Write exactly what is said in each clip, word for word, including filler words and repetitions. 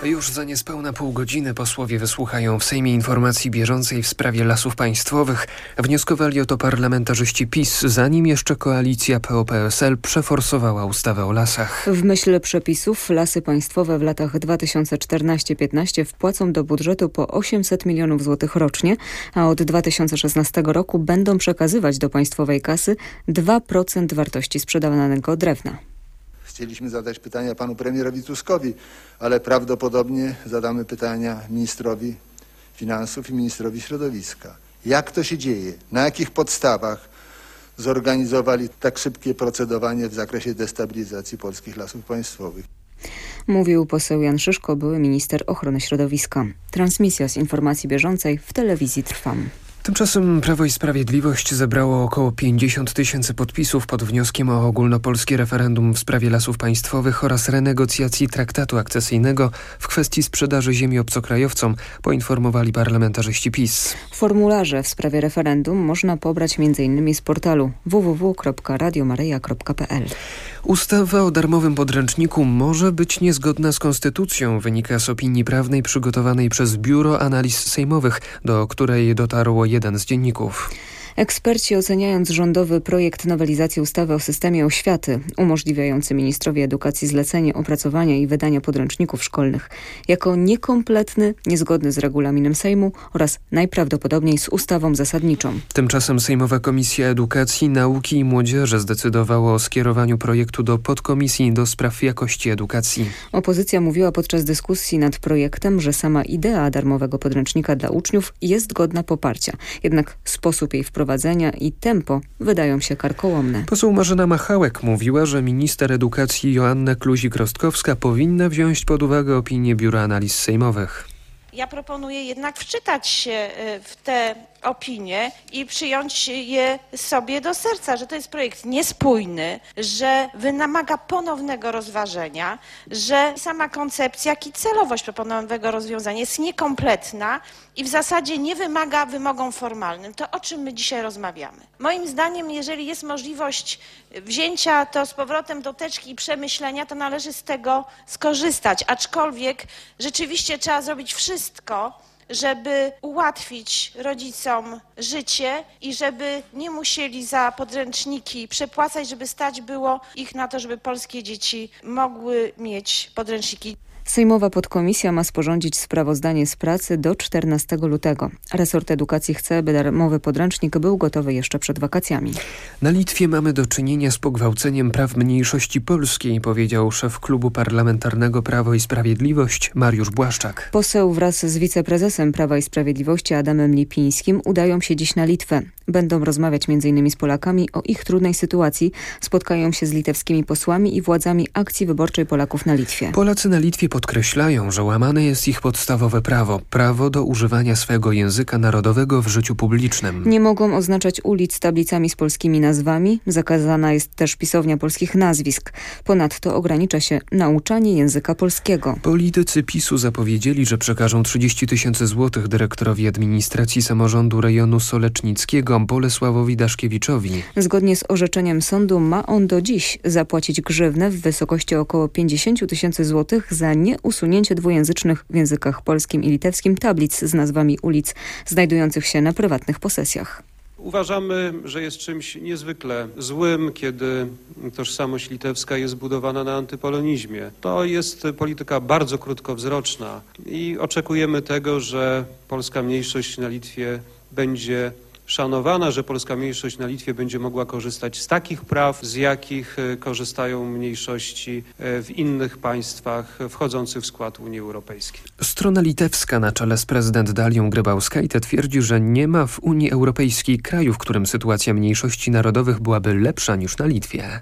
Już za niespełna pół godziny posłowie wysłuchają w Sejmie informacji bieżącej w sprawie Lasów Państwowych. Wnioskowali o to parlamentarzyści PiS, zanim jeszcze koalicja P O P S L przeforsowała ustawę o lasach. W myśl przepisów Lasy Państwowe w latach dwa tysiące czternaście do piętnaście wpłacą do budżetu po osiemset milionów złotych rocznie, a od dwa tysiące szesnastego roku będą przekazywać do państwowej kasy dwa procent wartości sprzedawanego drewna. Chcieliśmy zadać pytania panu premierowi Tuskowi, ale prawdopodobnie zadamy pytania ministrowi finansów i ministrowi środowiska. Jak to się dzieje? Na jakich podstawach zorganizowali tak szybkie procedowanie w zakresie destabilizacji polskich lasów państwowych? Mówił poseł Jan Szyszko, były minister ochrony środowiska. Transmisja z informacji bieżącej w telewizji Trwam. Tymczasem Prawo i Sprawiedliwość zebrało około pięćdziesiąt tysięcy podpisów pod wnioskiem o ogólnopolskie referendum w sprawie lasów państwowych oraz renegocjacji traktatu akcesyjnego w kwestii sprzedaży ziemi obcokrajowcom, poinformowali parlamentarzyści PiS. Formularze w sprawie referendum można pobrać między innymi z portalu w w w kropka radio maryja kropka p l. Ustawa o darmowym podręczniku może być niezgodna z konstytucją, wynika z opinii prawnej przygotowanej przez Biuro Analiz Sejmowych, do której dotarło jeden z dzienników. Eksperci, oceniając rządowy projekt nowelizacji ustawy o systemie oświaty umożliwiający ministrowi edukacji zlecenie opracowania i wydania podręczników szkolnych jako niekompletny, niezgodny z regulaminem Sejmu oraz najprawdopodobniej z ustawą zasadniczą. Tymczasem Sejmowa Komisja Edukacji, Nauki i Młodzieży zdecydowała o skierowaniu projektu do podkomisji do spraw jakości edukacji. Opozycja mówiła podczas dyskusji nad projektem, że sama idea darmowego podręcznika dla uczniów jest godna poparcia. Jednak sposób jej wprowadzenia i tempo wydają się karkołomne. Poseł Marzena Machałek mówiła, że minister edukacji Joanna Kluzik-Rostkowska powinna wziąć pod uwagę opinię Biura Analiz Sejmowych. Ja proponuję jednak wczytać się w te opinie i przyjąć je sobie do serca, że to jest projekt niespójny, że wymaga ponownego rozważenia, że sama koncepcja, jak i celowość proponowanego rozwiązania jest niekompletna i w zasadzie nie wymaga wymogom formalnym. To o czym my dzisiaj rozmawiamy? Moim zdaniem, jeżeli jest możliwość wzięcia to z powrotem do teczki i przemyślenia, to należy z tego skorzystać, aczkolwiek rzeczywiście trzeba zrobić wszystko, żeby ułatwić rodzicom życie i żeby nie musieli za podręczniki przepłacać, żeby stać było ich na to, żeby polskie dzieci mogły mieć podręczniki. Sejmowa podkomisja ma sporządzić sprawozdanie z pracy do czternastego lutego. Resort edukacji chce, by darmowy podręcznik był gotowy jeszcze przed wakacjami. Na Litwie mamy do czynienia z pogwałceniem praw mniejszości polskiej, powiedział szef klubu parlamentarnego Prawo i Sprawiedliwość Mariusz Błaszczak. Poseł wraz z wiceprezesem Prawa i Sprawiedliwości Adamem Lipińskim udają się dziś na Litwę. Będą rozmawiać między innymi z Polakami o ich trudnej sytuacji. Spotkają się z litewskimi posłami i władzami Akcji Wyborczej Polaków na Litwie. Polacy na Litwie podkreślają, że łamane jest ich podstawowe prawo, prawo do używania swego języka narodowego w życiu publicznym. Nie mogą oznaczać ulic tablicami z polskimi nazwami, zakazana jest też pisownia polskich nazwisk. Ponadto ogranicza się nauczanie języka polskiego. Politycy PiSu zapowiedzieli, że przekażą trzydzieści tysięcy złotych dyrektorowi administracji samorządu rejonu solecznickiego Bolesławowi Daszkiewiczowi. Zgodnie z orzeczeniem sądu ma on do dziś zapłacić grzywnę w wysokości około pięćdziesiąt tysięcy złotych za nieusunięcie dwujęzycznych w językach polskim i litewskim tablic z nazwami ulic znajdujących się na prywatnych posesjach. Uważamy, że jest czymś niezwykle złym, kiedy tożsamość litewska jest budowana na antypolonizmie. To jest polityka bardzo krótkowzroczna i oczekujemy tego, że polska mniejszość na Litwie będzie szanowana, że polska mniejszość na Litwie będzie mogła korzystać z takich praw, z jakich korzystają mniejszości w innych państwach wchodzących w skład Unii Europejskiej. Strona litewska na czele z prezydent Dalią Grybauskaitė twierdzi, że nie ma w Unii Europejskiej kraju, w którym sytuacja mniejszości narodowych byłaby lepsza niż na Litwie.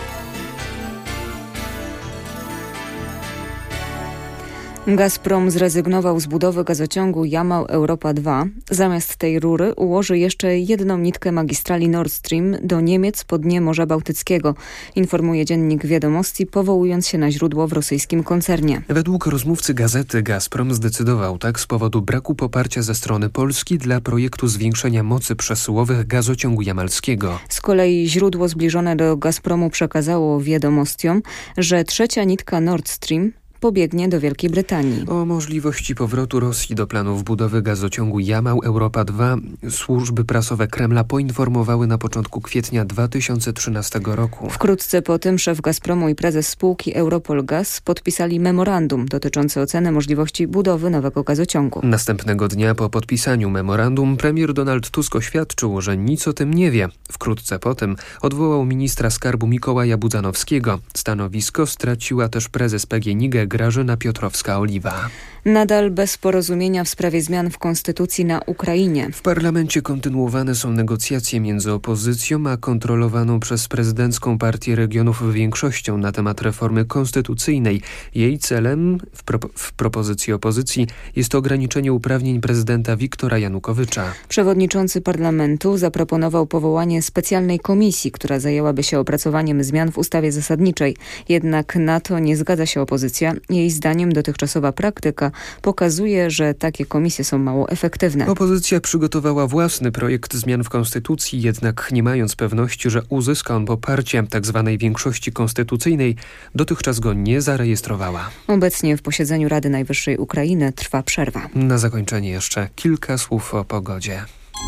Gazprom zrezygnował z budowy gazociągu Jamał Europa dwa. Zamiast tej rury ułoży jeszcze jedną nitkę magistrali Nord Stream do Niemiec po dnie Morza Bałtyckiego, informuje dziennik Wiadomości, powołując się na źródło w rosyjskim koncernie. Według rozmówcy gazety Gazprom zdecydował tak z powodu braku poparcia ze strony Polski dla projektu zwiększenia mocy przesyłowych gazociągu jamalskiego. Z kolei źródło zbliżone do Gazpromu przekazało Wiadomościom, że trzecia nitka Nord Stream pobiegnie do Wielkiej Brytanii. O możliwości powrotu Rosji do planów budowy gazociągu Jamał Europa dwa służby prasowe Kremla poinformowały na początku kwietnia dwa tysiące trzynastego roku. Wkrótce po tym szef Gazpromu i prezes spółki Europol Gaz podpisali memorandum dotyczące oceny możliwości budowy nowego gazociągu. Następnego dnia po podpisaniu memorandum premier Donald Tusk oświadczył, że nic o tym nie wie. Wkrótce potem odwołał ministra skarbu Mikołaja Budzanowskiego. Stanowisko straciła też prezes P G N I G Grażyna Piotrowska-Oliwa. Nadal bez porozumienia w sprawie zmian w konstytucji na Ukrainie. W parlamencie kontynuowane są negocjacje między opozycją a kontrolowaną przez prezydencką Partię Regionów większością na temat reformy konstytucyjnej. Jej celem w, pro w propozycji opozycji jest ograniczenie uprawnień prezydenta Wiktora Janukowycza. Przewodniczący parlamentu zaproponował powołanie specjalnej komisji, która zajęłaby się opracowaniem zmian w ustawie zasadniczej. Jednak na to nie zgadza się opozycja. Jej zdaniem dotychczasowa praktyka pokazuje, że takie komisje są mało efektywne. Opozycja przygotowała własny projekt zmian w konstytucji, jednak nie mając pewności, że uzyska on poparcie tzw. większości konstytucyjnej, dotychczas go nie zarejestrowała. Obecnie w posiedzeniu Rady Najwyższej Ukrainy trwa przerwa. Na zakończenie jeszcze kilka słów o pogodzie.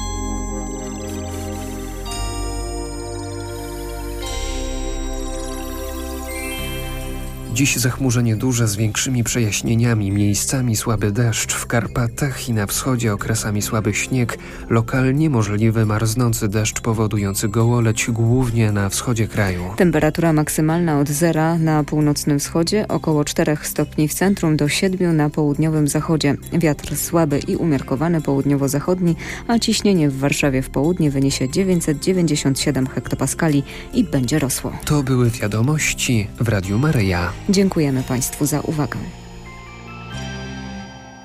Dziś zachmurzenie duże z większymi przejaśnieniami, miejscami słaby deszcz, w Karpatach i na wschodzie okresami słaby śnieg, lokalnie możliwy marznący deszcz powodujący gołoleć głównie na wschodzie kraju. Temperatura maksymalna od zera na północnym wschodzie, około czterech stopni w centrum do siedmiu na południowym zachodzie. Wiatr słaby i umiarkowany południowo-zachodni, a ciśnienie w Warszawie w południe wyniesie dziewięćset dziewięćdziesiąt siedem hektopaskali i będzie rosło. To były wiadomości w Radiu Maryja. Dziękujemy Państwu za uwagę.